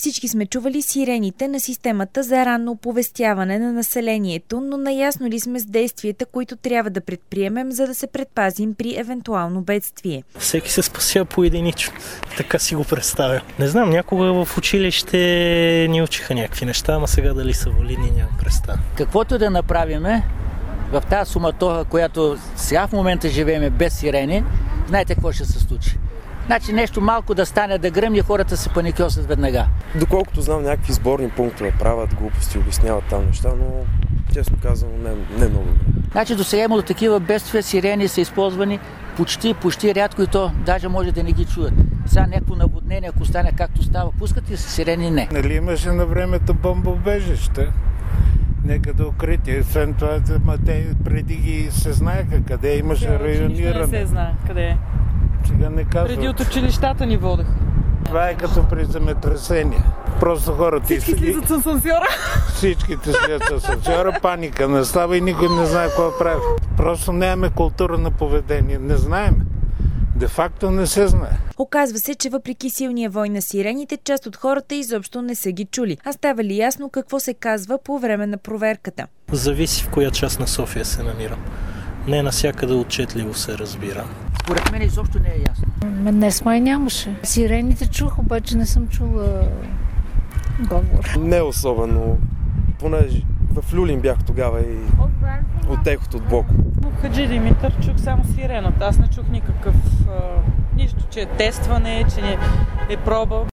Всички сме чували сирените на системата за ранно оповестяване на населението, но наясно ли сме с действията, които трябва да предприемем, за да се предпазим при евентуално бедствие? Всеки се спася поединично. Така си го представя. Не знам, някога в училище ни учиха някакви неща, ама сега дали са валидни, нямам представа. Каквото да направиме, в тази суматоха, която сега в момента живееме без сирени, знаете какво ще се случи. Значи нещо малко да стане, да гръмне, хората се паникьосат веднага. Доколкото знам, някакви сборни пунктове правят, глупости, обясняват там неща, но честно казвам, не много. Значи до сега имало такива бедствия, сирени са използвани почти рядко и то даже може да не ги чуят. Сега някакво наводнение, ако стане както става, пускат ли се сирени? Не. Нали имаше на времето бомбоубежище? Некъде укритие. Освен това, те преди ги се знаеха къде имаше райониране. Не се знае къде е. Сега не казват. Преди от училищата ни водеха. Това е като при земетресение. Просто хората... Всички слизат с асансьора. Всичките слизат с асансьора, паника настава и никой не знае какво прави. Просто нямаме култура на поведение. Не знаем. Де-факто не се знае. Оказва се, че въпреки силния вой на сирените, част от хората изобщо не са ги чули. А става ли ясно какво се казва по време на проверката? Зависи в коя част на София се намира. Не навсякъде отчетливо се разбира. Според мен изобщо не е ясно. Днес май нямаше. Сирените чух, обаче не съм чула говор. Не особено. Понеже в Люлин бях тогава и от ехото от блоко. В Хаджи Димитър чух само сирената. Аз не чух никакъв нищо, че е тестване, че е проба.